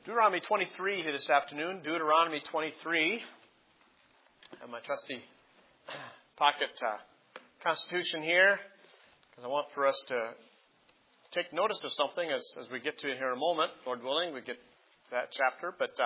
Deuteronomy 23 here this afternoon. Deuteronomy 23. I have my trusty pocket constitution here because I want for us to take notice of something as we get to it here in a moment. Lord willing, we get that chapter. But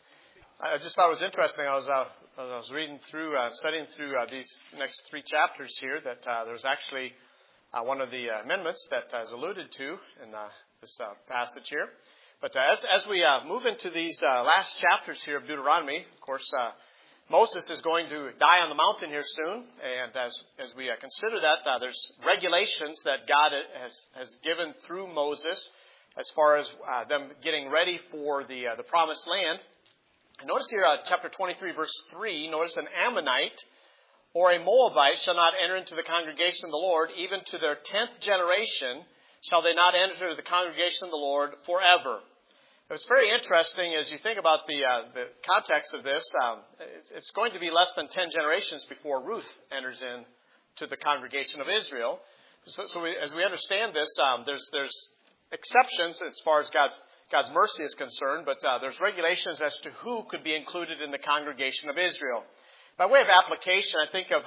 I just thought it was interesting. I was reading through, studying through these next three chapters here that there's actually one of the amendments that is alluded to in this passage here. But as we move into these last chapters here of Deuteronomy, of course, Moses is going to die on the mountain here soon. And as we consider that, there's regulations that God has given through Moses as far as them getting ready for the promised land. And notice here, chapter 23, verse 3, notice an Ammonite or a Moabite shall not enter into the congregation of the Lord, even to their 10th generation shall they not enter the congregation of the Lord forever. It's very interesting as you think about the context of this. It's going to be less than 10 generations before Ruth enters into the congregation of Israel. As we understand this, there's exceptions as far as God's mercy is concerned, but there's regulations as to who could be included in the congregation of Israel. By way of application, I think of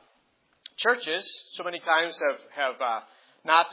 churches so many times have not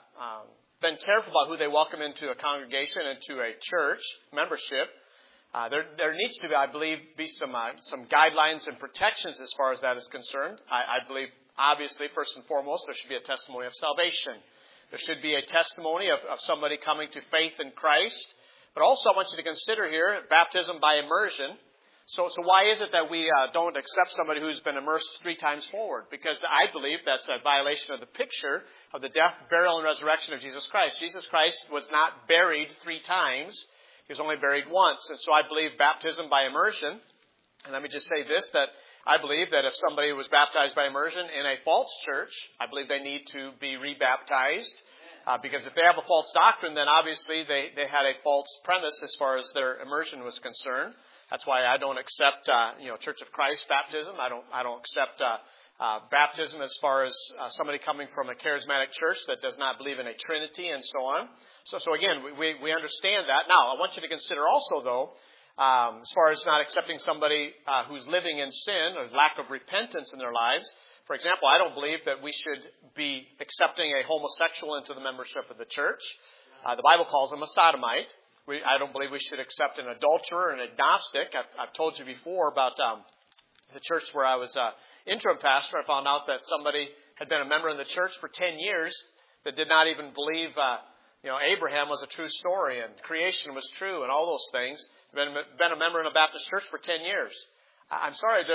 been careful about who they welcome into a congregation, into a church membership. There needs to, I believe, be some guidelines and protections as far as that is concerned. I believe, obviously, first and foremost, there should be a testimony of salvation. There should be a testimony of somebody coming to faith in Christ. But also, I want you to consider here baptism by immersion. So why is it that we don't accept somebody who's been immersed 3 times forward? Because I believe that's a violation of the picture of the death, burial, and resurrection of Jesus Christ. Jesus Christ was not buried 3 times. He was only buried once. And so I believe baptism by immersion. And let me just say this, that I believe that if somebody was baptized by immersion in a false church, I believe they need to be rebaptized. Because if they have a false doctrine, then obviously they had a false premise as far as their immersion was concerned. That's why I don't accept, Church of Christ baptism. I don't accept baptism as far as somebody coming from a charismatic church that does not believe in a Trinity and so on. So again, we understand that. Now, I want you to consider also, though, as far as not accepting somebody who's living in sin or lack of repentance in their lives. For example, I don't believe that we should be accepting a homosexual into the membership of the church. The Bible calls him a sodomite. I don't believe we should accept an adulterer, an agnostic. I've told you before about the church where I was interim pastor. I found out that somebody had been a member in the church for 10 years that did not even believe, Abraham was a true story and creation was true and all those things. Been a member in a Baptist church for 10 years. I'm sorry,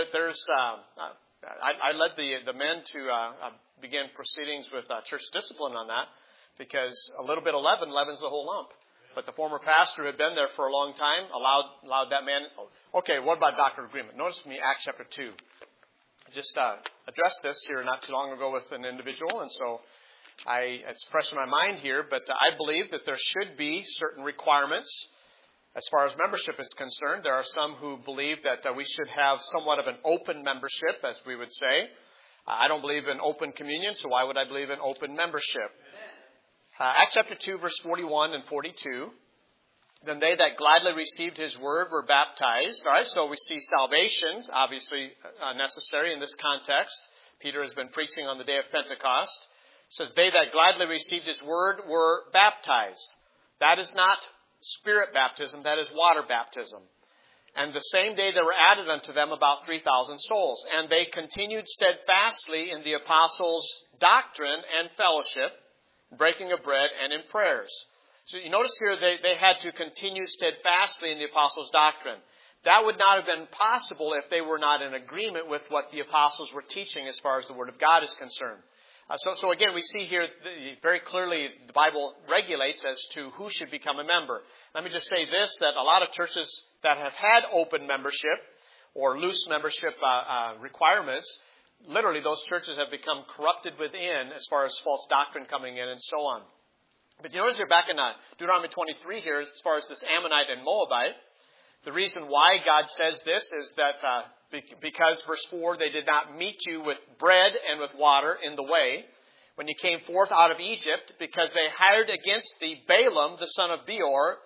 I led the men to begin proceedings with church discipline on that because a little bit of leaven leavens the whole lump. But the former pastor who had been there for a long time allowed that man. Okay, what about doctrine of agreement? Notice with me Acts chapter 2. I just addressed this here not too long ago with an individual, and so it's fresh in my mind here. But I believe that there should be certain requirements as far as membership is concerned. There are some who believe that we should have somewhat of an open membership, as we would say. I don't believe in open communion, so why would I believe in open membership? Acts chapter 2, verse 41 and 42. Then they that gladly received his word were baptized. All right, so we see salvation, obviously necessary in this context. Peter has been preaching on the day of Pentecost. It says, they that gladly received his word were baptized. That is not spirit baptism, that is water baptism. And the same day there were added unto them about 3,000 souls. And they continued steadfastly in the apostles' doctrine and fellowship, breaking of bread, and in prayers. So you notice here they had to continue steadfastly in the apostles' doctrine. That would not have been possible if they were not in agreement with what the apostles were teaching as far as the Word of God is concerned. So again, we see here very clearly the Bible regulates as to who should become a member. Let me just say this, that a lot of churches that have had open membership or loose membership requirements, literally, those churches have become corrupted within as far as false doctrine coming in and so on. But you notice here back in Deuteronomy 23 here, as far as this Ammonite and Moabite, the reason why God says this is that because, verse 4, they did not meet you with bread and with water in the way when you came forth out of Egypt, because they hired against thee Balaam, the son of Beor,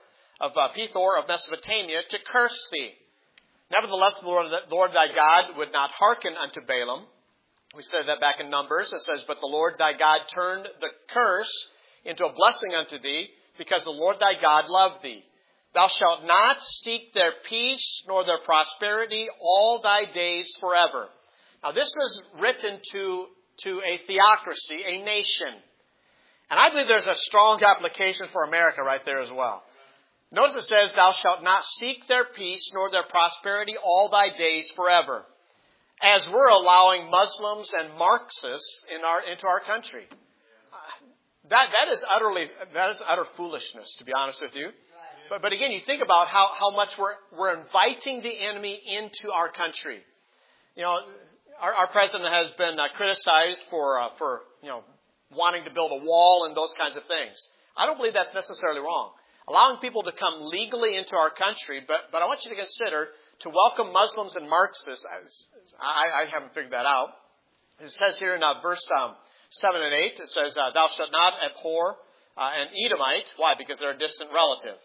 Pethor of Mesopotamia to curse thee. Nevertheless, the Lord thy God would not hearken unto Balaam. We said that back in Numbers. It says, but the Lord thy God turned the curse into a blessing unto thee, because the Lord thy God loved thee. Thou shalt not seek their peace nor their prosperity all thy days forever. Now this was written to a theocracy, a nation. And I believe there's a strong application for America right there as well. Notice it says, thou shalt not seek their peace nor their prosperity all thy days forever. As we're allowing Muslims and Marxists into our country. That is utter foolishness, to be honest with you. But again, you think about how much we're inviting the enemy into our country. You know, our president has been criticized for wanting to build a wall and those kinds of things. I don't believe that's necessarily wrong. Allowing people to come legally into our country, but I want you to consider to welcome Muslims and Marxists. I haven't figured that out. It says here in verse 7 and 8, it says, thou shalt not abhor an Edomite. Why? Because they're a distant relative.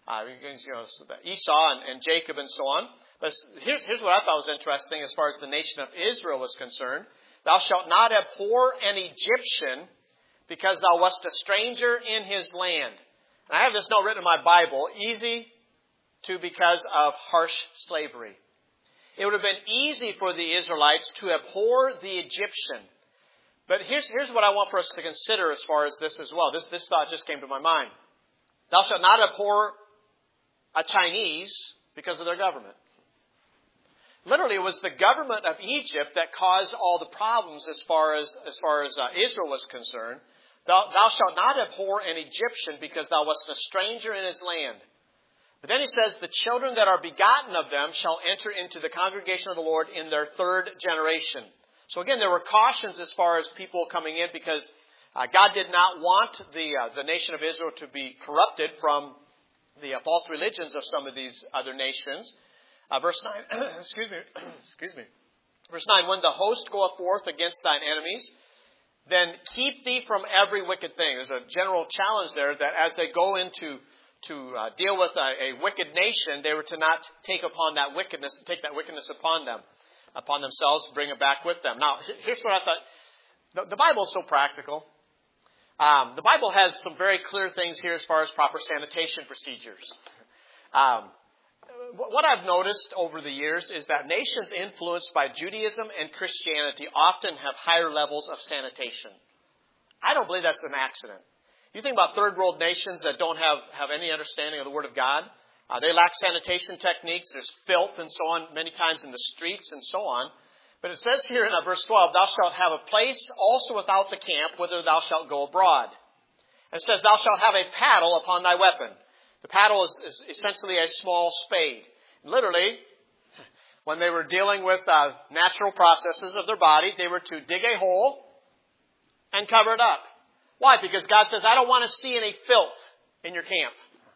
Esau and Jacob and so on. But here's what I thought was interesting as far as the nation of Israel was concerned. Thou shalt not abhor an Egyptian, because thou wast a stranger in his land. And I have this note written in my Bible, easy to because of harsh slavery. It would have been easy for the Israelites to abhor the Egyptian. But here's what I want for us to consider as far as this as well. This thought just came to my mind. Thou shalt not abhor a Chinese because of their government. Literally, it was the government of Egypt that caused all the problems as far as Israel was concerned. Thou shalt not abhor an Egyptian, because thou wast a stranger in his land. But then he says, the children that are begotten of them shall enter into the congregation of the Lord in their third generation. So again, there were cautions as far as people coming in, because God did not want the nation of Israel to be corrupted from the false religions of some of these other nations. Verse 9, excuse me. Verse 9, when the host goeth forth against thine enemies, then keep thee from every wicked thing. There's a general challenge there that as they go into to deal with a wicked nation, they were to not take upon that wickedness, take that wickedness upon themselves, bring it back with them. Now, here's what I thought. The Bible is so practical. The Bible has some very clear things here as far as proper sanitation procedures. What I've noticed over the years is that nations influenced by Judaism and Christianity often have higher levels of sanitation. I don't believe that's an accident. You think about third world nations that don't have any understanding of the Word of God. They lack sanitation techniques. There's filth and so on many times in the streets and so on. But it says here in verse 12, thou shalt have a place also without the camp, whither thou shalt go abroad. And it says, thou shalt have a paddle upon thy weapon. The paddle is essentially a small spade. Literally, when they were dealing with natural processes of their body, they were to dig a hole and cover it up. Why? Because God says, I don't want to see any filth in your camp.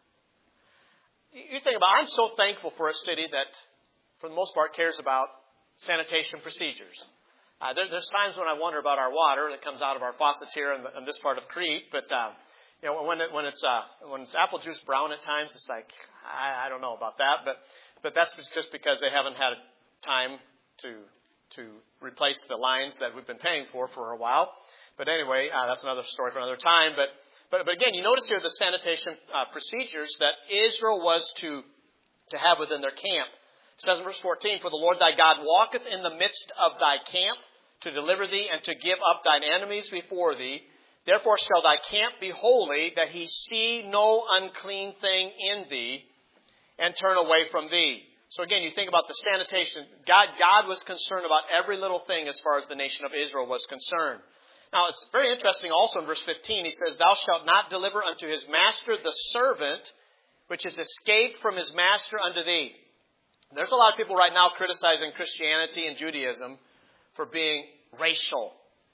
You think about it, I'm so thankful for a city that, for the most part, cares about sanitation procedures. There's times when I wonder about our water that comes out of our faucets here in this part of Crete, but when it's apple juice brown at times, it's like I don't know about that, but that's just because they haven't had time to replace the lines that we've been paying for a while. But anyway, that's another story for another time. But again, you notice here the sanitation procedures that Israel was to have within their camp. It says in verse 14, for the Lord thy God walketh in the midst of thy camp to deliver thee and to give up thine enemies before thee. Therefore shall thy camp be holy, that he see no unclean thing in thee, and turn away from thee. So again, you think about the sanitation. God was concerned about every little thing as far as the nation of Israel was concerned. Now, it's very interesting also in verse 15. He says, thou shalt not deliver unto his master the servant, which is escaped from his master unto thee. There's a lot of people right now criticizing Christianity and Judaism for being racial.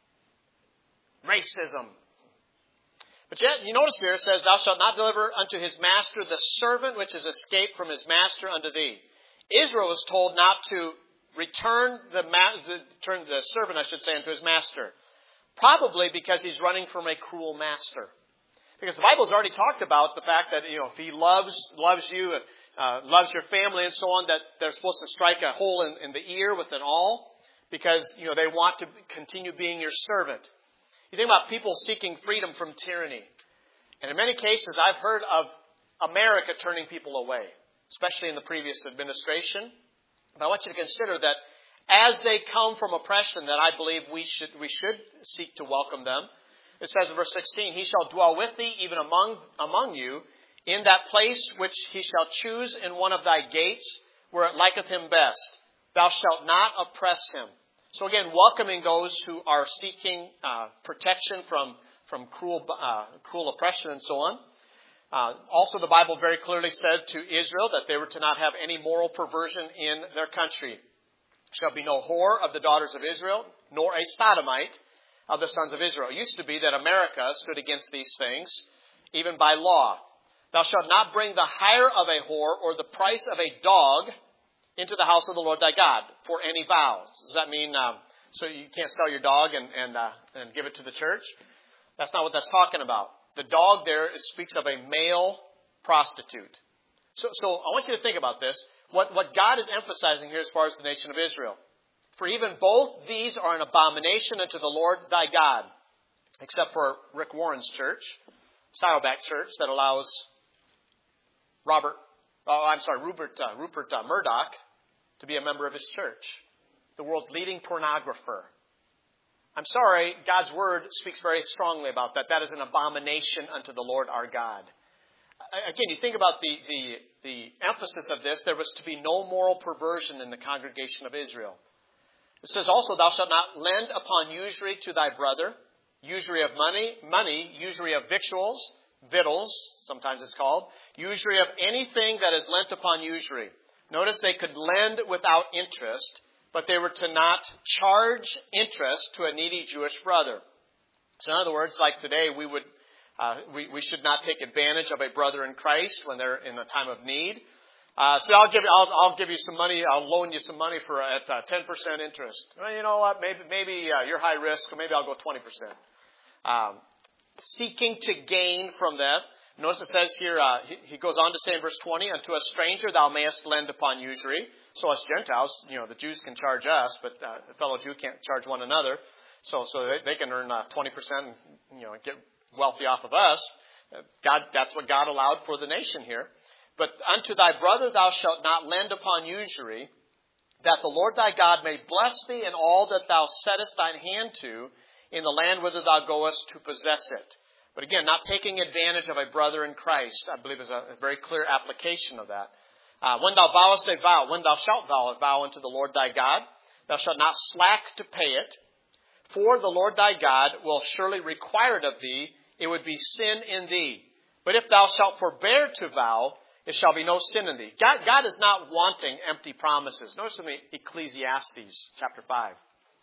Racism. But yet, you notice here it says, thou shalt not deliver unto his master the servant which is escaped from his master unto thee. Israel was told not to return the servant, unto his master. Probably because he's running from a cruel master. Because the Bible's already talked about the fact that, if He loves you, loves your family and so on, that they're supposed to strike a hole in the ear with an awl because, they want to continue being your servant. You think about people seeking freedom from tyranny. And in many cases, I've heard of America turning people away, especially in the previous administration. But I want you to consider that as they come from oppression, that I believe we should seek to welcome them. It says in verse 16, He shall dwell with thee, even among you, in that place which He shall choose in one of thy gates, where it liketh Him best. Thou shalt not oppress him. So again, welcoming those who are seeking protection from cruel oppression and so on. Also, the Bible very clearly said to Israel that they were to not have any moral perversion in their country. Shall be no whore of the daughters of Israel, nor a sodomite of the sons of Israel. It used to be that America stood against these things, even by law. Thou shalt not bring the hire of a whore or the price of a dog into the house of the Lord thy God for any vow. Does that mean so you can't sell your dog and give it to the church? That's not what that's talking about. The dog there speaks of a male prostitute. So I want you to think about this. What God is emphasizing here as far as the nation of Israel. For even both these are an abomination unto the Lord thy God. Except for Rick Warren's church, Saddleback Church, that allows Rupert Murdoch to be a member of his church. The world's leading pornographer. I'm sorry, God's Word speaks very strongly about that. That is an abomination unto the Lord our God. Again, you think about the emphasis of this. There was to be no moral perversion in the congregation of Israel. It says also, Thou shalt not lend upon usury to thy brother, usury of money, usury of victuals, sometimes it's called, usury of anything that is lent upon usury. Notice they could lend without interest, but they were to not charge interest to a needy Jewish brother. So in other words, like today, we should not take advantage of a brother in Christ when they're in a time of need. So I'll give you some money. I'll loan you some money at 10% interest. Well, you know what? Maybe you're high risk, so maybe I'll go 20%. Seeking to gain from that. Notice it says here, he goes on to say in verse 20, Unto a stranger thou mayest lend upon usury. So as Gentiles, the Jews can charge us, but a fellow Jew can't charge one another. So they can earn 20% and get wealthy off of us. That's what God allowed for the nation here. But unto thy brother thou shalt not lend upon usury, that the Lord thy God may bless thee in all that thou settest thine hand to in the land whither thou goest to possess it. But again, not taking advantage of a brother in Christ, I believe is a very clear application of that. When thou vowest a vow, when thou shalt vow a vow unto the Lord thy God, thou shalt not slack to pay it, for the Lord thy God will surely require it of thee. It would be sin in thee. But if thou shalt forbear to vow, it shall be no sin in thee. God is not wanting empty promises. Notice with me Ecclesiastes chapter 5.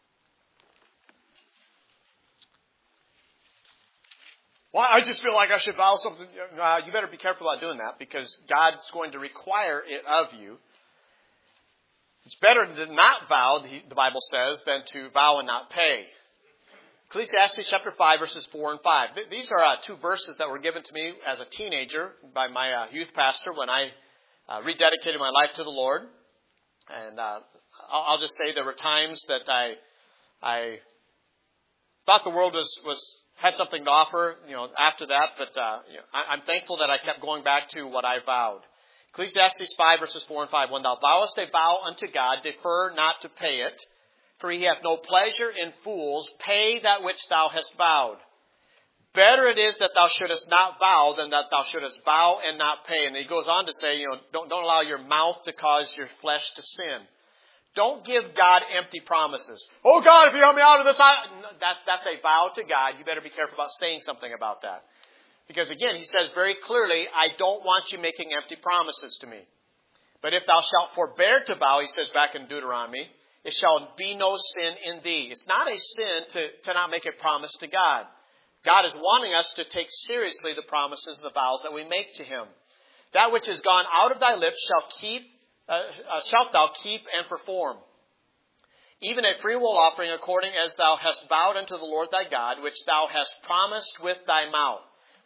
Well, I just feel like I should vow something. You better be careful about doing that because God's going to require it of you. It's better to not vow, the Bible says, than to vow and not pay. Ecclesiastes chapter 5, verses 4 and 5. These are two verses that were given to me as a teenager by my youth pastor when I rededicated my life to the Lord. And I'll just say there were times that I thought the world had something to offer, after that. But I'm thankful that I kept going back to what I vowed. Ecclesiastes 5, verses 4 and 5. When thou vowest a vow unto God, defer not to pay it. For he hath no pleasure in fools. Pay that which thou hast vowed. Better it is that thou shouldest not vow than that thou shouldest vow and not pay. And he goes on to say, don't allow your mouth to cause your flesh to sin. Don't give God empty promises. Oh God, if you help me out of this, that's a vow to God. You better be careful about saying something about that. Because again, he says very clearly, I don't want you making empty promises to me. But if thou shalt forbear to vow, he says back in Deuteronomy, it shall be no sin in thee. It's not a sin to not make a promise to God. God is wanting us to take seriously the promises, the vows that we make to Him. That which is gone out of thy lips shalt thou keep and perform. Even a freewill offering according as thou hast vowed unto the Lord thy God, which thou hast promised with thy mouth.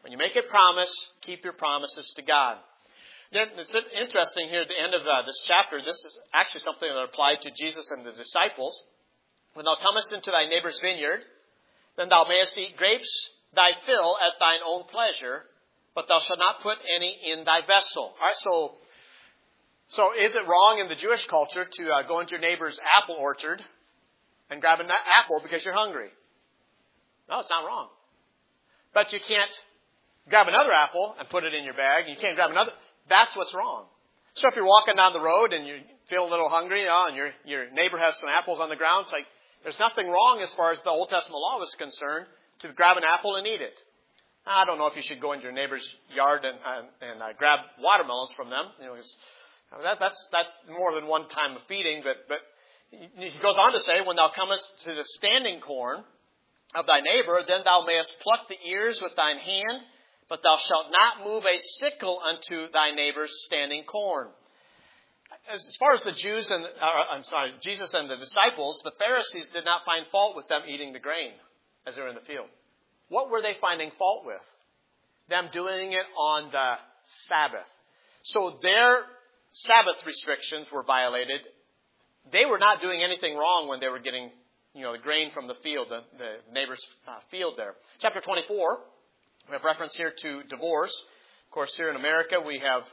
When you make a promise, keep your promises to God. Then it's interesting here at the end of this chapter. This is actually something that applied to Jesus and the disciples. When thou comest into thy neighbor's vineyard, then thou mayest eat grapes thy fill at thine own pleasure, but thou shalt not put any in thy vessel. All right, so is it wrong in the Jewish culture to go into your neighbor's apple orchard and grab an apple because you're hungry? No, it's not wrong. But you can't grab another apple and put it in your bag. You can't grab another. That's what's wrong. So if you're walking down the road and you feel a little hungry, and your neighbor has some apples on the ground, it's like there's nothing wrong as far as the Old Testament law was concerned to grab an apple and eat it. I don't know if you should go into your neighbor's yard and grab watermelons from them. That's more than one time of feeding. But he goes on to say, when thou comest to the standing corn of thy neighbor, then thou mayest pluck the ears with thine hand, but thou shalt not move a sickle unto thy neighbor's standing corn. As far as the Jesus and the disciples, the Pharisees did not find fault with them eating the grain as they were in the field. What were they finding fault with? Them doing it on the Sabbath. So their Sabbath restrictions were violated. They were not doing anything wrong when they were getting, the grain from the field, the neighbor's field there. Chapter 24, we have reference here to divorce. Of course, here in America, we have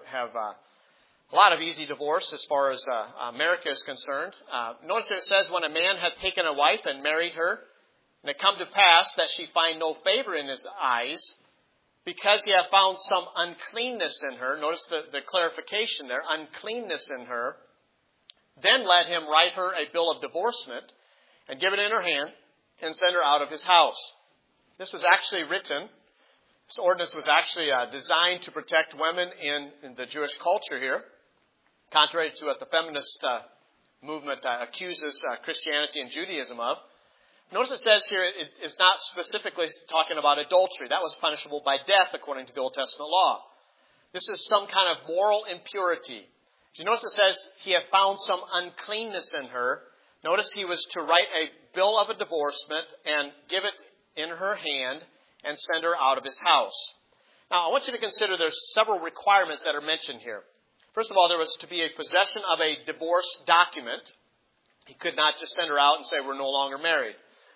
a lot of easy divorce as far as America is concerned. Notice it says, when a man hath taken a wife and married her, and it come to pass that she find no favor in his eyes, because he hath found some uncleanness in her. Notice the clarification there, uncleanness in her. Then let him write her a bill of divorcement and give it in her hand and send her out of his house. This was actually written. This ordinance was actually designed to protect women in the Jewish culture here, contrary to what the feminist movement accuses Christianity and Judaism of. Notice it says here it's not specifically talking about adultery. That was punishable by death according to the Old Testament law. This is some kind of moral impurity. You notice it says he had found some uncleanness in her. Notice he was to write a bill of a divorcement and give it in her hand and send her out of his house. Now, I want you to consider there's several requirements that are mentioned here. First of all, there was to be a possession of a divorce document. He could not just send her out and say, we're no longer married.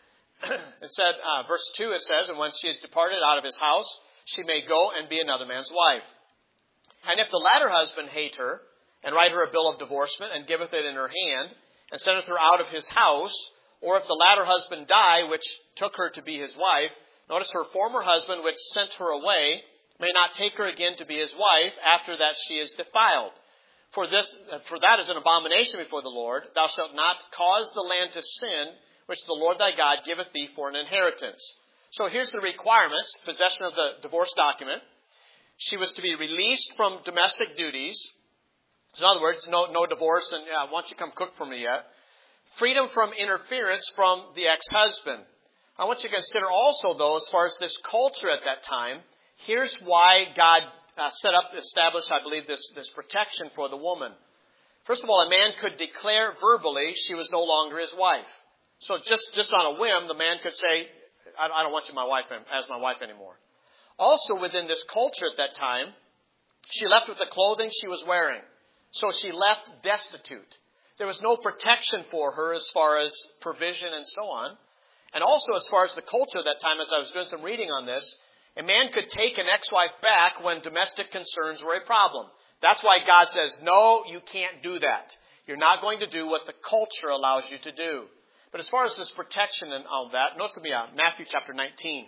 It said, verse 2, it says, and when she is departed out of his house, she may go and be another man's wife. And if the latter husband hate her, and write her a bill of divorcement, and giveth it in her hand, and sendeth her out of his house, or if the latter husband die, which took her to be his wife, notice her former husband, which sent her away, may not take her again to be his wife, after that she is defiled. For that is an abomination before the Lord. Thou shalt not cause the land to sin, which the Lord thy God giveth thee for an inheritance. So here's the requirements. Possession of the divorce document. She was to be released from domestic duties. So in other words, no divorce and why don't you come cook for me yet. Freedom from interference from the ex-husband. I want you to consider also, though, as far as this culture at that time, here's why God established, I believe, this protection for the woman. First of all, a man could declare verbally she was no longer his wife. So just on a whim, the man could say, I don't want you as my wife anymore. Also, within this culture at that time, she left with the clothing she was wearing. So she left destitute. There was no protection for her as far as provision and so on. And also as far as the culture at that time, as I was doing some reading on this, a man could take an ex-wife back when domestic concerns were a problem. That's why God says, no, you can't do that. You're not going to do what the culture allows you to do. But as far as this protection and all that, notice with me Matthew chapter 19.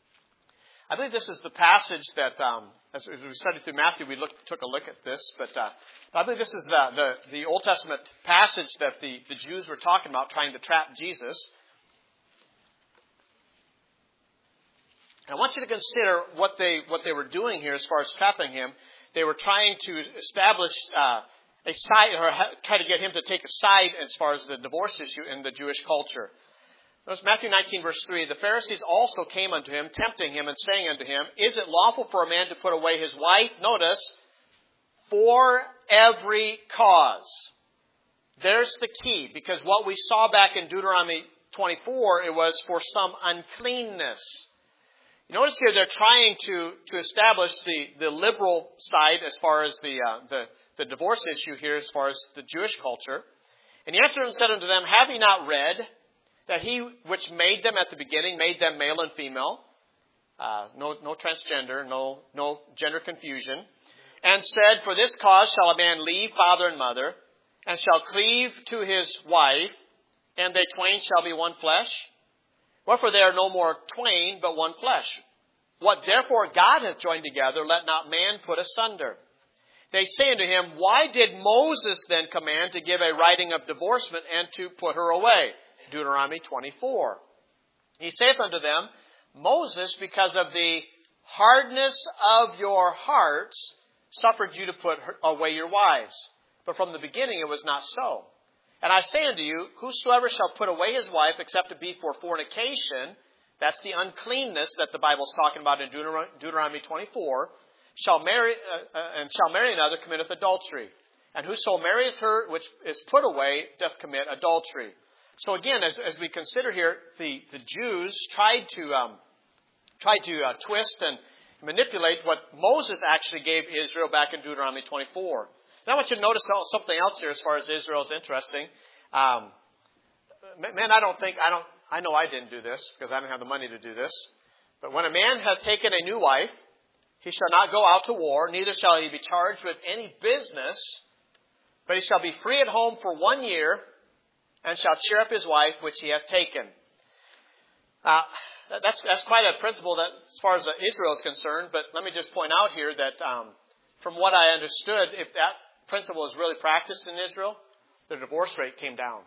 I believe this is the passage that, as we studied through Matthew, we took a look at this. But I believe this is the Old Testament passage that the Jews were talking about, trying to trap Jesus. I want you to consider what they were doing here as far as trapping him. They were trying to establish a side, or try to get him to take a side as far as the divorce issue in the Jewish culture. Notice Matthew 19, verse 3, the Pharisees also came unto him, tempting him, and saying unto him, is it lawful for a man to put away his wife? Notice, for every cause. There's the key, because what we saw back in Deuteronomy 24, it was for some uncleanness. You notice here they're trying to establish the liberal side as far as the divorce issue here as far as the Jewish culture. And he answered and said unto them, Have ye not read that he which made them at the beginning made them male and female? No transgender, no gender confusion. And said, For this cause shall a man leave father and mother, and shall cleave to his wife, and they twain shall be one flesh. Wherefore they are no more twain, but one flesh. What therefore God hath joined together, let not man put asunder. They say unto him, Why did Moses then command to give a writing of divorcement and to put her away? Deuteronomy 24. He saith unto them, Moses, because of the hardness of your hearts, suffered you to put away your wives. But from the beginning it was not so. And I say unto you, whosoever shall put away his wife, except it be for fornication, that's the uncleanness that the Bible is talking about in Deuteronomy 24, shall marry another, committeth adultery. And whoso marrieth her which is put away doth commit adultery. So again, as we consider here, the Jews tried to twist and manipulate what Moses actually gave Israel back in Deuteronomy 24. Now I want you to notice something else here as far as Israel is interesting. Men, I know I didn't do this because I didn't have the money to do this. But when a man hath taken a new wife, he shall not go out to war, neither shall he be charged with any business, but he shall be free at home for 1 year, and shall cheer up his wife which he hath taken. That's quite a principle that, as far as Israel is concerned. But let me just point out here that from what I understood, if that principle is really practiced in Israel, the divorce rate came down.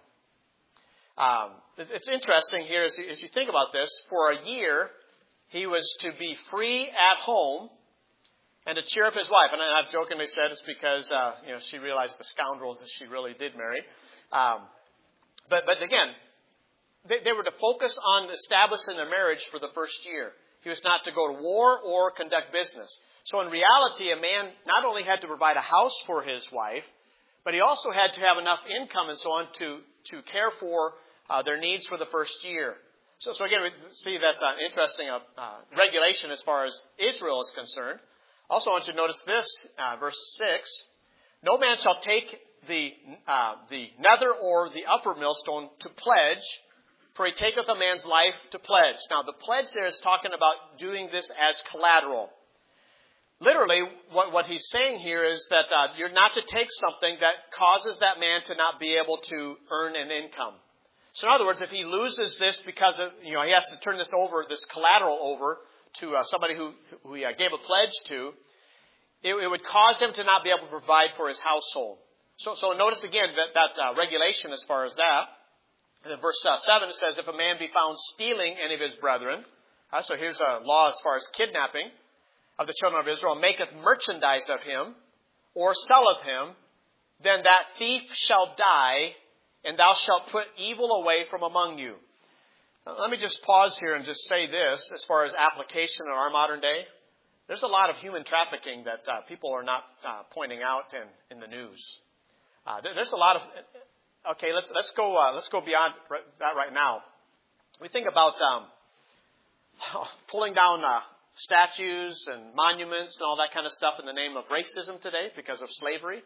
It's interesting here as you think about this. For a year, he was to be free at home and to cheer up his wife. And I've jokingly said it's because she realized the scoundrels that she really did marry. But again, they were to focus on establishing their marriage for the first year. He was not to go to war or conduct business. So in reality, a man not only had to provide a house for his wife, but he also had to have enough income and so on to care for their needs for the first year. So again, we see that's an interesting regulation as far as Israel is concerned. Also, I want you to notice this, verse 6. No man shall take the nether or the upper millstone to pledge, for he taketh a man's life to pledge. Now, the pledge there is talking about doing this as collateral. Literally, what he's saying here is that you're not to take something that causes that man to not be able to earn an income. So in other words, if he loses this because of, he has to turn this collateral over to somebody who he gave a pledge to, it would cause him to not be able to provide for his household. So notice again that regulation as far as that. And in verse 7 it says, if a man be found stealing any of his brethren, so here's a law as far as kidnapping of the children of Israel, maketh merchandise of him, or selleth him, then that thief shall die, and thou shalt put evil away from among you. Now, let me just pause here and just say this as far as application in our modern day. There's a lot of human trafficking that people are not pointing out in the news. There's a lot of. Okay, let's go beyond that right now. We think about pulling down statues and monuments and all that kind of stuff in the name of racism today because of slavery.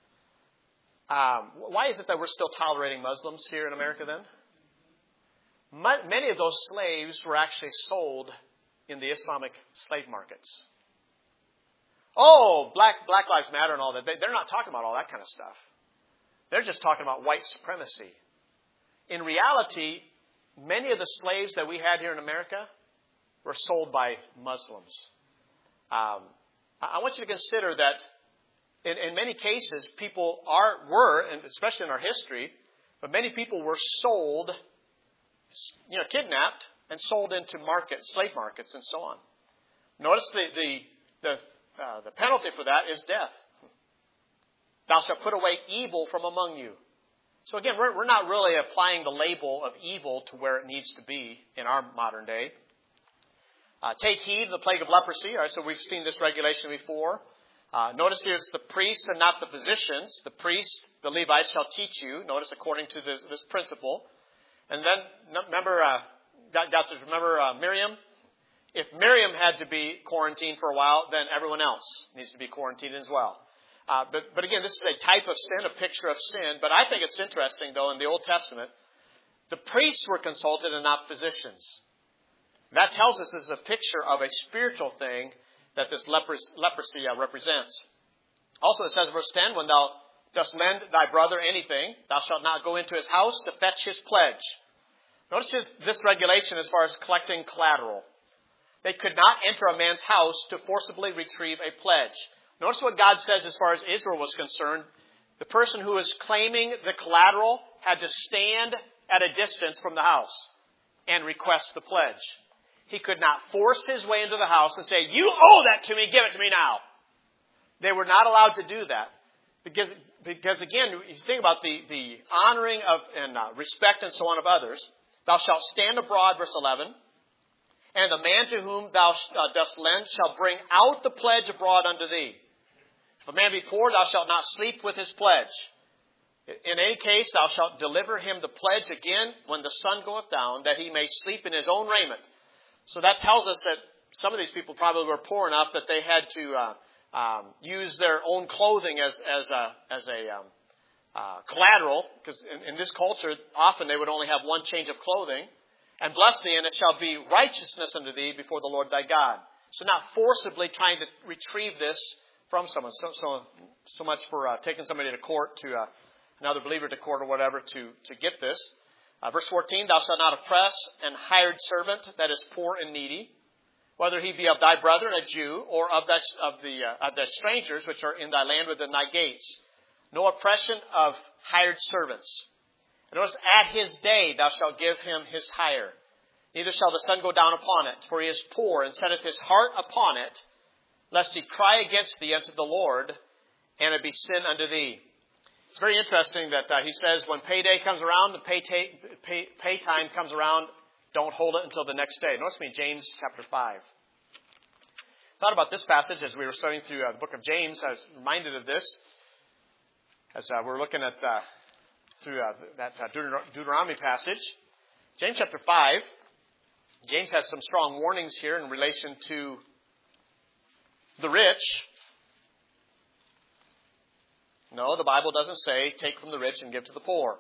Why is it that we're still tolerating Muslims here in America then? Many of those slaves were actually sold in the Islamic slave markets. Oh, Black Lives Matter and all that. They're not talking about all that kind of stuff. They're just talking about white supremacy. In reality, many of the slaves that we had here in America were sold by Muslims. I want you to consider that in many cases, people were, and especially in our history, but many people were sold, kidnapped and sold into slave markets and so on. Notice the penalty for that is death. Thou shalt put away evil from among you. So again, we're not really applying the label of evil to where it needs to be in our modern day. Take heed of the plague of leprosy. All right, so we've seen this regulation before. Notice here it's the priests and not the physicians. The priests, the Levites, shall teach you. Notice according to this principle. And then remember, God says, remember Miriam? If Miriam had to be quarantined for a while, then everyone else needs to be quarantined as well. But again, this is a type of sin, a picture of sin. But I think it's interesting, though, in the Old Testament, the priests were consulted and not physicians. That tells us this is a picture of a spiritual thing that this leprosy represents. Also, it says, verse 10, when thou dost lend thy brother anything, thou shalt not go into his house to fetch his pledge. Notice this regulation as far as collecting collateral. They could not enter a man's house to forcibly retrieve a pledge. Notice what God says as far as Israel was concerned. The person who was claiming the collateral had to stand at a distance from the house and request the pledge. He could not force his way into the house and say, you owe that to me, give it to me now. They were not allowed to do that. Because again, you think about the honoring of and respect and so on of others. Thou shalt stand abroad, verse 11, and the man to whom thou dost lend shall bring out the pledge abroad unto thee. If a man be poor, thou shalt not sleep with his pledge. In any case, thou shalt deliver him the pledge again when the sun goeth down, that he may sleep in his own raiment. So that tells us that some of these people probably were poor enough that they had to use their own clothing as collateral, because in this culture, often they would only have one change of clothing. And bless thee, and it shall be righteousness unto thee before the Lord thy God. So not forcibly trying to retrieve this from someone. So much for taking somebody to court, to another believer to court or whatever, to get this. Verse 14, thou shalt not oppress an hired servant that is poor and needy, whether he be of thy brethren, a Jew, or of the strangers which are in thy land within thy gates. No oppression of hired servants. And notice, at his day thou shalt give him his hire. Neither shall the sun go down upon it, for he is poor, and setteth his heart upon it, lest he cry against thee unto the Lord, and it be sin unto thee. It's very interesting that he says when payday comes around, the pay time comes around, don't hold it until the next day. Notice me, James chapter 5. I thought about this passage as we were studying through the book of James. I was reminded of this as we're looking at through that Deuteronomy passage. James chapter 5. James has some strong warnings here in relation to the rich. No, the Bible doesn't say, take from the rich and give to the poor.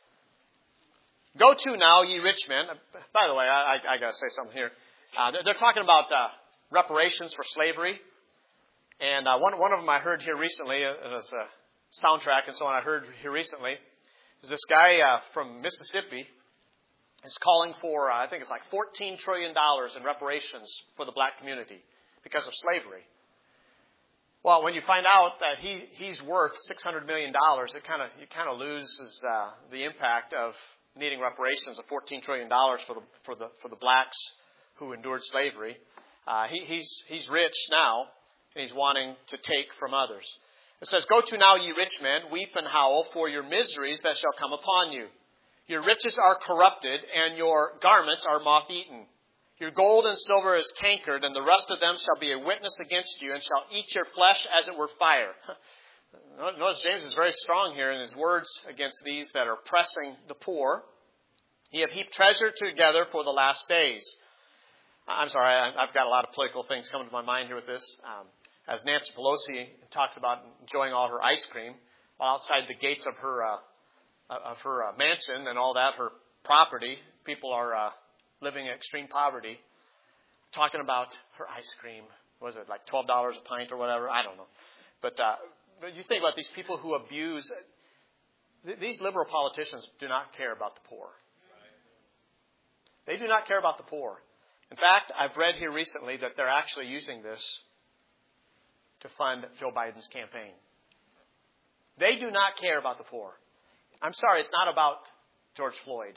Go to now, ye rich men. By the way, I got to say something here. They're talking about reparations for slavery. And one of them I heard here recently, it was a soundtrack and so on I heard here recently, is this guy from Mississippi is calling for, I think it's like $14 trillion in reparations for the black community because of slavery. Well, when you find out that he's worth $600 million, you kind of loses the impact of needing reparations of $14 trillion for the blacks who endured slavery. He's rich now, and he's wanting to take from others. It says, go to now, ye rich men, weep and howl for your miseries that shall come upon you. Your riches are corrupted, and your garments are moth-eaten. Your gold and silver is cankered, and the rest of them shall be a witness against you, and shall eat your flesh as it were fire. Notice James is very strong here in his words against these that are oppressing the poor. Ye have heaped treasure together for the last days. I'm sorry, I've got a lot of political things coming to my mind here with this. As Nancy Pelosi talks about enjoying all her ice cream, while outside the gates of her mansion and all that, her property, people are living in extreme poverty, talking about her ice cream. Was it like $12 a pint or whatever? I don't know. But you think about these people who abuse. These liberal politicians do not care about the poor. They do not care about the poor. In fact, I've read here recently that they're actually using this to fund Joe Biden's campaign. They do not care about the poor. I'm sorry, it's not about George Floyd.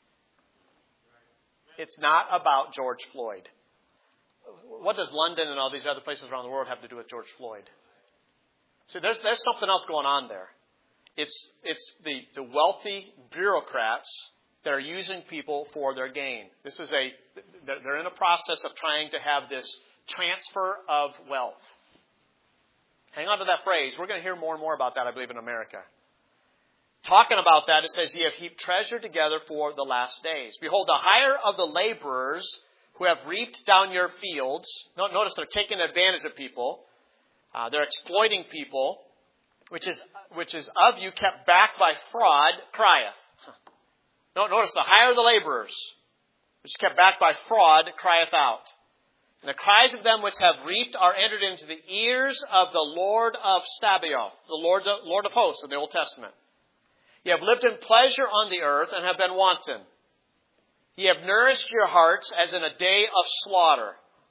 It's not about George Floyd. What does London and all these other places around the world have to do with George Floyd? See, there's something else going on there. It's the wealthy bureaucrats that are using people for their gain. They're in a process of trying to have this transfer of wealth. Hang on to that phrase. We're going to hear more and more about that, I believe, in America. Talking about that, it says, ye have heaped treasure together for the last days. Behold, the hire of the laborers who have reaped down your fields. Notice they're taking advantage of people. They're exploiting people, which is of you kept back by fraud, crieth. Notice the hire the laborers, which is kept back by fraud, crieth out. And the cries of them which have reaped are entered into the ears of the Lord of Sabaoth, the Lord of hosts in the Old Testament. Ye have lived in pleasure on the earth and have been wanton. Ye have nourished your hearts as in a day of slaughter.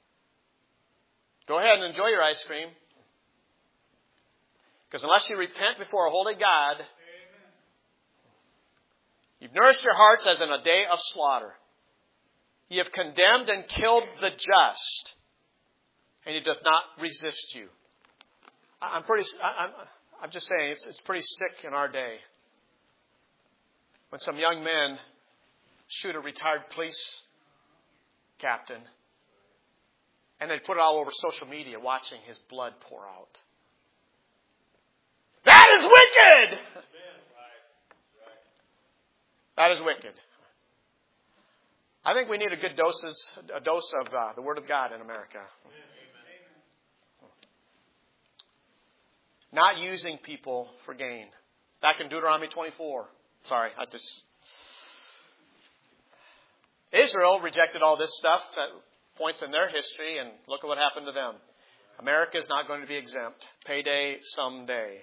Go ahead and enjoy your ice cream. Because unless you repent before a holy God, you've nourished your hearts as in a day of slaughter. Ye have condemned and killed the just, and he doth not resist you. I'm just saying, it's pretty sick in our day. When some young men shoot a retired police captain, and they put it all over social media, watching his blood pour out. That is wicked! That is wicked. I think we need a dose of the Word of God in America. Not using people for gain. Back in Deuteronomy 24. Israel rejected all this stuff at points in their history, and look at what happened to them. America is not going to be exempt. Payday someday.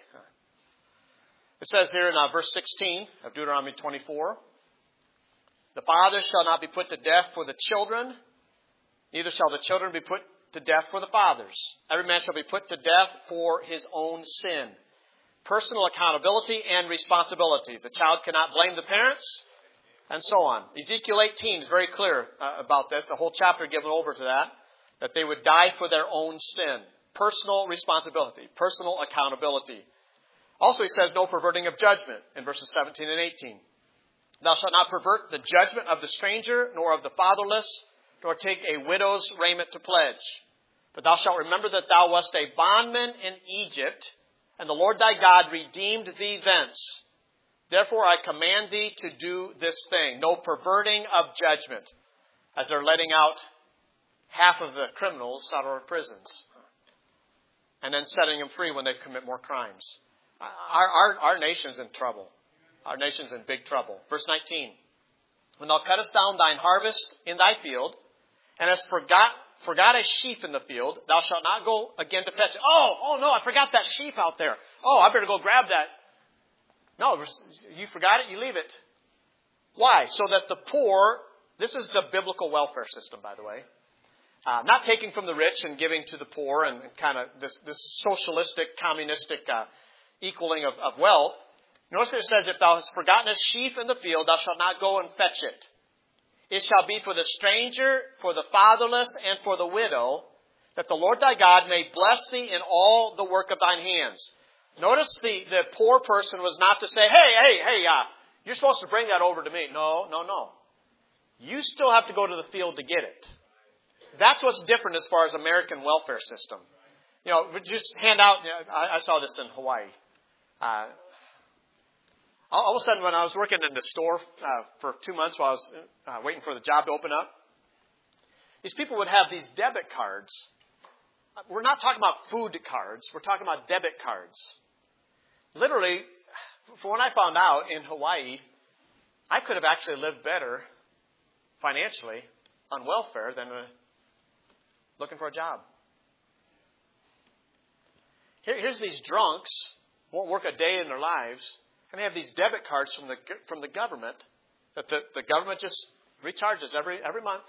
It says here in verse 16 of Deuteronomy 24, the fathers shall not be put to death for the children, neither shall the children be put to death for the fathers. Every man shall be put to death for his own sin. Personal accountability and responsibility. The child cannot blame the parents, and so on. Ezekiel 18 is very clear about this. The whole chapter given over to that they would die for their own sin. Personal responsibility, personal accountability. Also, he says no perverting of judgment in verses 17 and 18. Thou shalt not pervert the judgment of the stranger, nor of the fatherless, nor take a widow's raiment to pledge. But thou shalt remember that thou wast a bondman in Egypt, and the Lord thy God redeemed thee thence. Therefore I command thee to do this thing. No perverting of judgment, as they're letting out half of the criminals out of our prisons, and then setting them free when they commit more crimes. Our nation's in trouble. Our nation's in big trouble. Verse 19. When thou cuttest down thine harvest in thy field, and hast forgot a sheep in the field, thou shalt not go again to fetch it. Oh no, I forgot that sheep out there. Oh, I better go grab that. No, you forgot it, you leave it. Why? So that the poor, this is the biblical welfare system, by the way. Not taking from the rich and giving to the poor and kind of this socialistic, communistic equaling of wealth. Notice it says, if thou hast forgotten a sheaf in the field, thou shalt not go and fetch it. It shall be for the stranger, for the fatherless, and for the widow, that the Lord thy God may bless thee in all the work of thine hands. Notice the poor person was not to say, hey, you're supposed to bring that over to me. No. You still have to go to the field to get it. That's what's different as far as American welfare system. We just hand out, I saw this in Hawaii. All of a sudden, when I was working in the store for 2 months while I was waiting for the job to open up, these people would have these debit cards. We're not talking about food cards. We're talking about debit cards. Literally, from when I found out in Hawaii, I could have actually lived better financially on welfare than looking for a job. Here's these drunks, won't work a day in their lives, and they have these debit cards from the government that the government just recharges every month.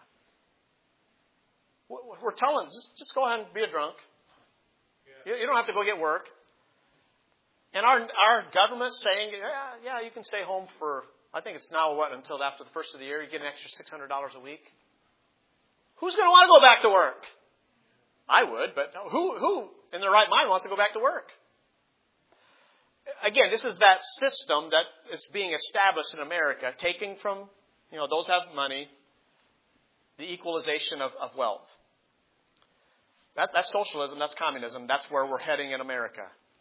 We're telling them, just go ahead and be a drunk. You don't have to go get work. And our government's saying, yeah, you can stay home for, I think it's now until after the first of the year, you get an extra $600 a week. Who's going to want to go back to work? I would, but who in their right mind wants to go back to work? Again, this is that system that is being established in America, taking from, those who have money, the equalization of wealth. That's socialism, that's communism, that's where we're heading in America.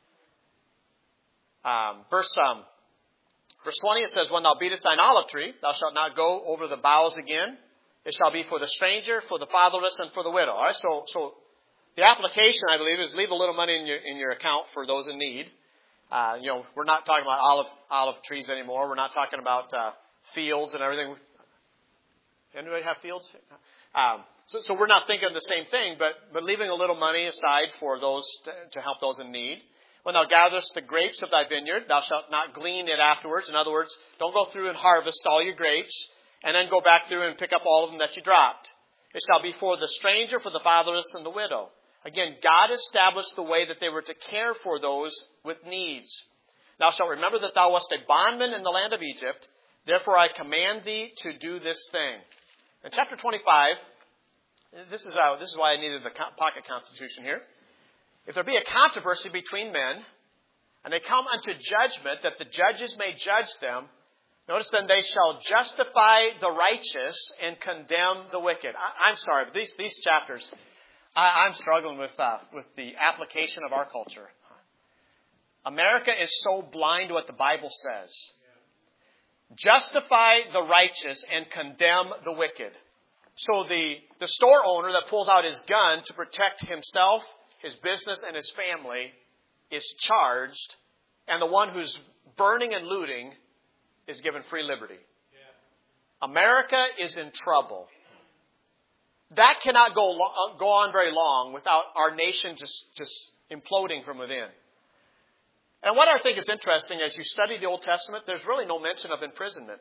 Verse 20, it says, when thou beatest thine olive tree, thou shalt not go over the boughs again. It shall be for the stranger, for the fatherless, and for the widow. All right, so the application, I believe, is leave a little money in your account for those in need. We're not talking about olive trees anymore. We're not talking about fields and everything. Anybody have fields? So we're not thinking the same thing, but leaving a little money aside for those to help those in need. When thou gatherest the grapes of thy vineyard, thou shalt not glean it afterwards. In other words, don't go through and harvest all your grapes and then go back through and pick up all of them that you dropped. It shall be for the stranger, for the fatherless, and the widow. Again, God established the way that they were to care for those with needs. Thou shalt remember that thou wast a bondman in the land of Egypt. Therefore I command thee to do this thing. In chapter 25, this is why I needed the pocket constitution here. If there be a controversy between men, and they come unto judgment, that the judges may judge them, notice then they shall justify the righteous and condemn the wicked. I'm sorry, but these chapters, I'm struggling with the application of our culture. America is so blind to what the Bible says. Justify the righteous and condemn the wicked. So the store owner that pulls out his gun to protect himself, his business, and his family is charged, and the one who's burning and looting is given free liberty. Yeah. America is in trouble. That cannot go on very long without our nation just imploding from within. And what I think is interesting, as you study the Old Testament, there's really no mention of imprisonment.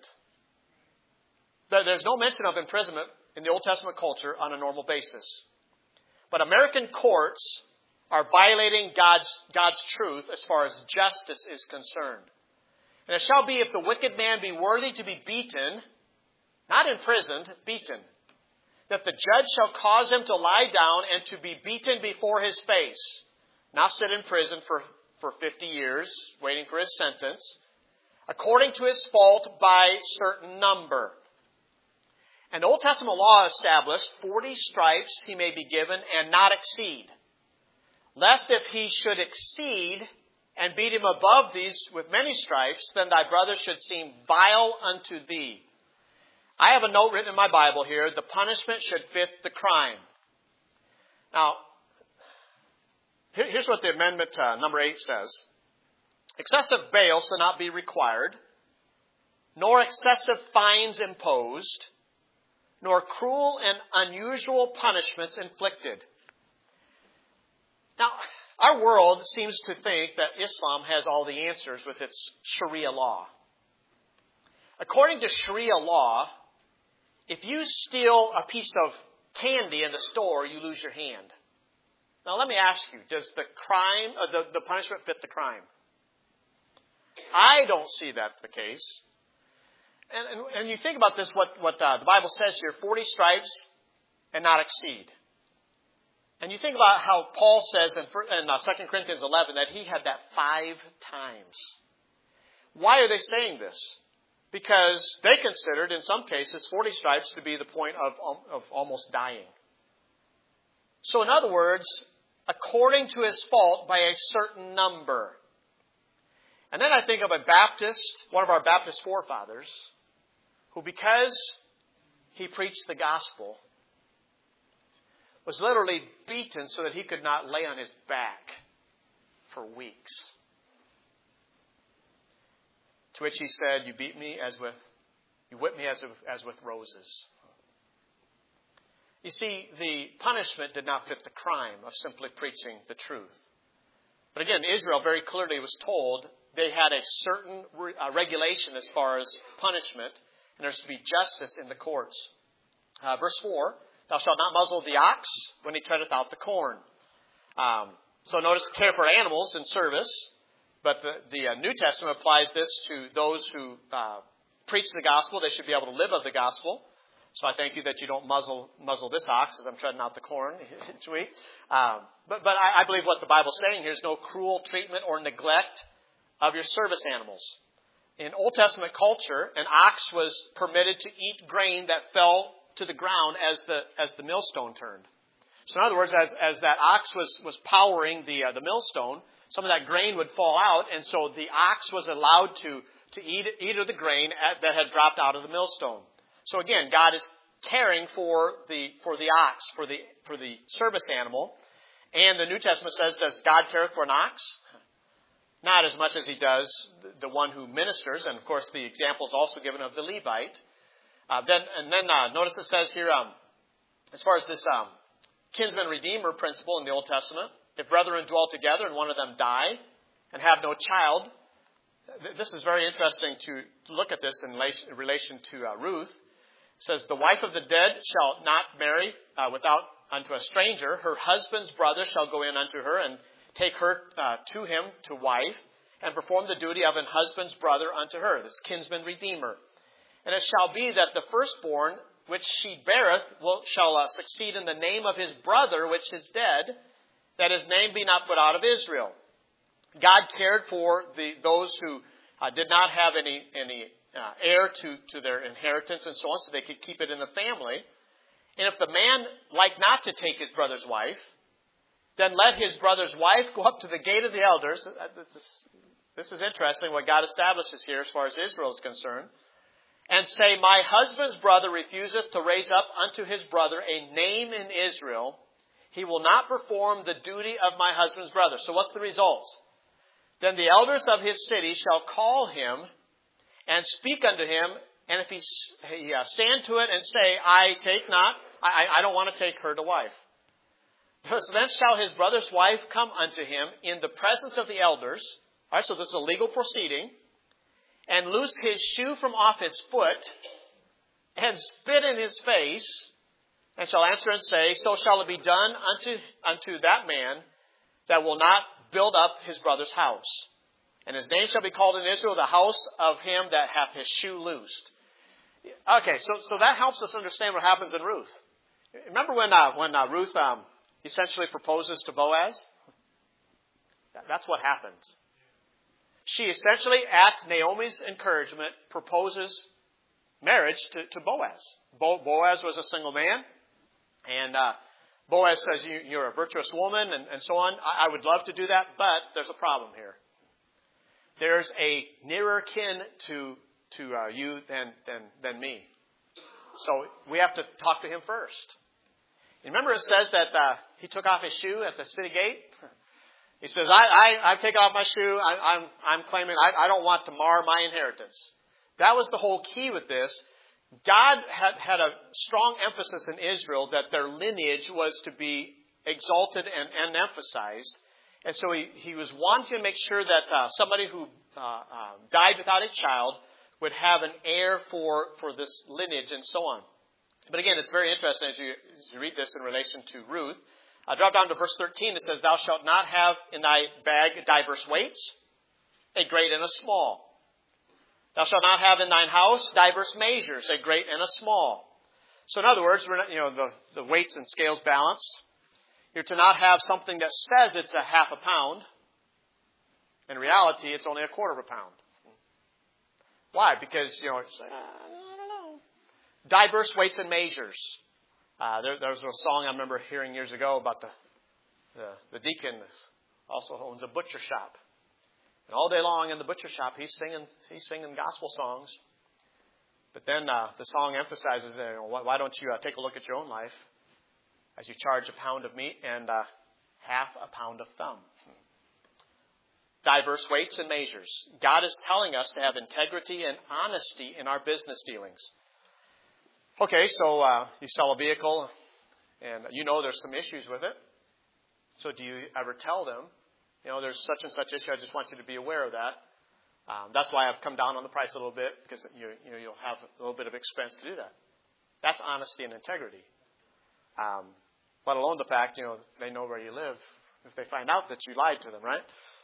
There's no mention of imprisonment in the Old Testament culture on a normal basis. But American courts are violating God's truth as far as justice is concerned. And it shall be, if the wicked man be worthy to be beaten, not imprisoned, beaten, that the judge shall cause him to lie down and to be beaten before his face, not sit in prison for 50 years, waiting for his sentence, according to his fault by certain number. And Old Testament law established 40 stripes he may be given and not exceed. Lest if he should exceed and beat him above these with many stripes, then thy brother should seem vile unto thee. I have a note written in my Bible here, the punishment should fit the crime. Now, here's what the amendment number 8 says. Excessive bail shall not be required, nor excessive fines imposed, nor cruel and unusual punishments inflicted. Now, our world seems to think that Islam has all the answers with its Sharia law. According to Sharia law, if you steal a piece of candy in the store, you lose your hand. Now, let me ask you, does the crime, the punishment fit the crime? I don't see that's the case. And you think about this, what the Bible says here, 40 stripes and not exceed. And you think about how Paul says in 2 Corinthians 11 that he had that 5 times. Why are they saying this? Because they considered, in some cases, 40 stripes to be the point of almost dying. So in other words, according to his fault by a certain number. And then I think of a Baptist, one of our Baptist forefathers, who because he preached the gospel, was literally beaten so that he could not lay on his back for weeks. To which he said, you whip me as with roses. You see, the punishment did not fit the crime of simply preaching the truth. But again, Israel very clearly was told they had a certain regulation as far as punishment, and there's to be justice in the courts. Verse 4, thou shalt not muzzle the ox when he treadeth out the corn. So notice care for animals in service, but the New Testament applies this to those who preach the gospel. They should be able to live of the gospel. So I thank you that you don't muzzle this ox as I'm treading out the corn each week. But I believe what the Bible's saying here is no cruel treatment or neglect of your service animals. In Old Testament culture, an ox was permitted to eat grain that fell to the ground as the millstone turned. So in other words, as that ox was powering the millstone, some of that grain would fall out, and so the ox was allowed to eat of the grain that had dropped out of the millstone. So again, God is caring for the ox, for the service animal. And the New Testament says, does God care for an ox? Not as much as he does the one who ministers. And of course, the example is also given of the Levite. Then notice it says here, as far as this kinsman redeemer principle in the Old Testament, if brethren dwell together and one of them die and have no child, this is very interesting to look at this in relation to Ruth. It says, the wife of the dead shall not marry without unto a stranger. Her husband's brother shall go in unto her and take her to him to wife and perform the duty of an husband's brother unto her, this kinsman redeemer. And it shall be that the firstborn which she beareth shall succeed in the name of his brother which is dead, that his name be not put out of Israel. God cared for those who did not have any heir to their inheritance and so on, so they could keep it in the family. And if the man liked not to take his brother's wife, then let his brother's wife go up to the gate of the elders. This is interesting what God establishes here as far as Israel is concerned. And say, my husband's brother refuseth to raise up unto his brother a name in Israel. He will not perform the duty of my husband's brother. So what's the result? Then the elders of his city shall call him and speak unto him. And if he stand to it and say, I don't want to take her to wife. So then shall his brother's wife come unto him in the presence of the elders. All right, so this is a legal proceeding. And loose his shoe from off his foot, and spit in his face, and shall answer and say, so shall it be done unto that man that will not build up his brother's house. And his name shall be called in Israel the house of him that hath his shoe loosed. Okay, so that helps us understand what happens in Ruth. Remember when Ruth essentially proposes to Boaz? That's what happens. She essentially, at Naomi's encouragement, proposes marriage to Boaz. Boaz was a single man, and Boaz says, you're a virtuous woman, and so on. I would love to do that, but there's a problem here. There's a nearer kin to you than me. So we have to talk to him first. You remember it says that he took off his shoe at the city gate? He says, I've taken off my shoe. I'm claiming I don't want to mar my inheritance. That was the whole key with this. God had a strong emphasis in Israel that their lineage was to be exalted and emphasized. And so he was wanting to make sure that somebody who died without a child would have an heir for this lineage and so on. But again, it's very interesting as you read this in relation to Ruth. Drop down to verse 13. It says, thou shalt not have in thy bag diverse weights, a great and a small. Thou shalt not have in thine house diverse measures, a great and a small. So in other words, we're not, the weights and scales balance. You're to not have something that says it's a half a pound. In reality, it's only a quarter of a pound. Why? Because, it's like, I don't know. Diverse weights and measures. There was a song I remember hearing years ago about the deacon also owns a butcher shop. And all day long in the butcher shop, he's singing gospel songs. But then the song emphasizes, why don't you take a look at your own life as you charge a pound of meat and half a pound of thumb. Diverse weights and measures. God is telling us to have integrity and honesty in our business dealings. Okay, so you sell a vehicle and there's some issues with it. So do you ever tell them, there's such and such issue, I just want you to be aware of that. That's why I've come down on the price a little bit, because you'll have a little bit of expense to do that. That's honesty and integrity. Let alone the fact, they know where you live if they find out that you lied to them, right?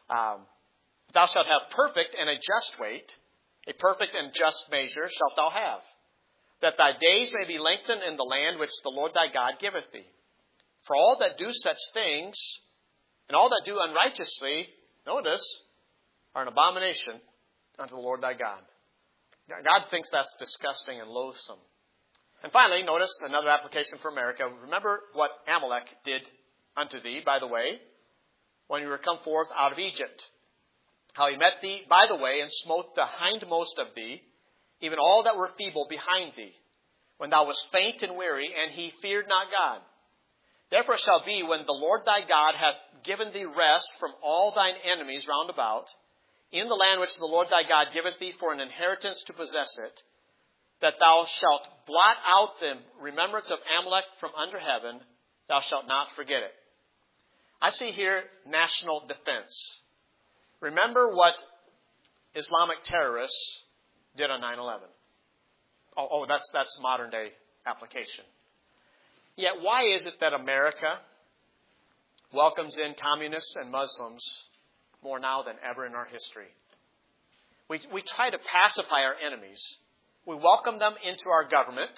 Thou shalt have perfect and a just weight, a perfect and just measure shalt thou have, that thy days may be lengthened in the land which the Lord thy God giveth thee. For all that do such things, and all that do unrighteously, notice, are an abomination unto the Lord thy God. God thinks that's disgusting and loathsome. And finally, notice another application for America. Remember what Amalek did unto thee, by the way, when you were come forth out of Egypt. How he met thee by the way, and smote the hindmost of thee, even all that were feeble behind thee. when thou wast faint and weary, and he feared not God. Therefore it shall be, when the Lord thy God hath given thee rest from all thine enemies round about, in the land which the Lord thy God giveth thee for an inheritance to possess it, that thou shalt blot out the remembrance of Amalek from under heaven, thou shalt not forget it. I see here national defense. Remember what Islamic terrorists did on 9/11. Oh, that's modern day application. Yet why is it that America welcomes in communists and Muslims more now than ever in our history? We try to pacify our enemies. We welcome them into our government.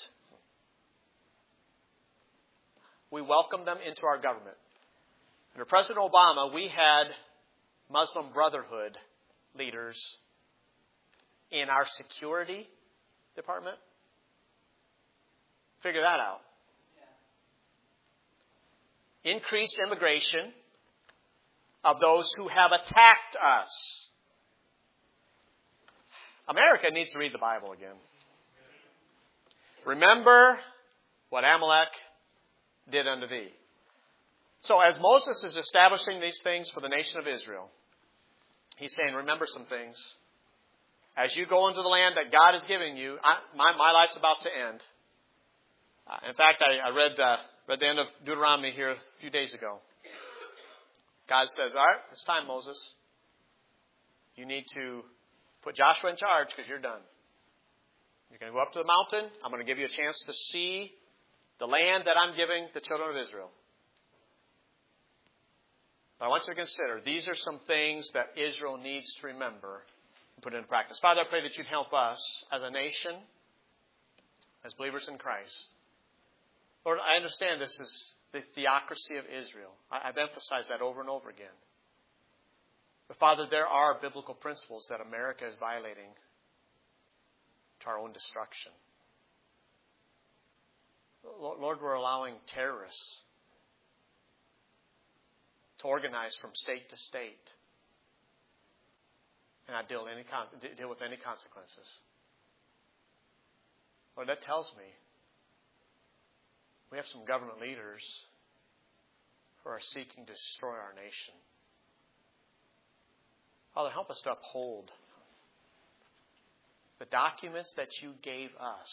Under President Obama, we had Muslim Brotherhood leaders in our security department. Figure that out. Increased immigration of those who have attacked us. America needs to read the Bible again. Remember what Amalek did unto thee. So as Moses is establishing these things for the nation of Israel, he's saying, remember some things. As you go into the land that God is giving you, my life's about to end. In fact, I read the end of Deuteronomy here a few days ago. God says, all right, it's time, Moses. You need to put Joshua in charge because you're done. You're going to go up to the mountain. I'm going to give you a chance to see the land that I'm giving the children of Israel. But I want you to consider, these are some things that Israel needs to remember and put into practice. Father, I pray that you'd help us as a nation, as believers in Christ. Lord, I understand this is the theocracy of Israel. I've emphasized that over and over again. But Father, there are biblical principles that America is violating to our own destruction. Lord, we're allowing terrorists to organize from state to state and not deal with any consequences. Lord, that tells me we have some government leaders who are seeking to destroy our nation. Father, help us to uphold the documents that you gave us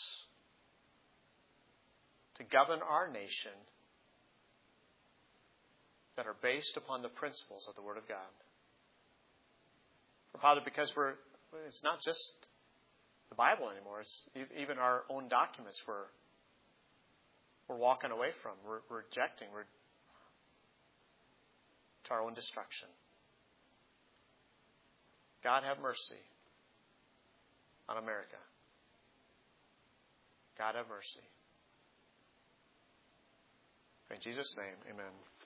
to govern our nation that are based upon the principles of the Word of God. Father, because it's not just the Bible anymore, it's even our own documents we're walking away from, we're rejecting, we're to our own destruction. God have mercy on America. God have mercy. In Jesus' name, amen.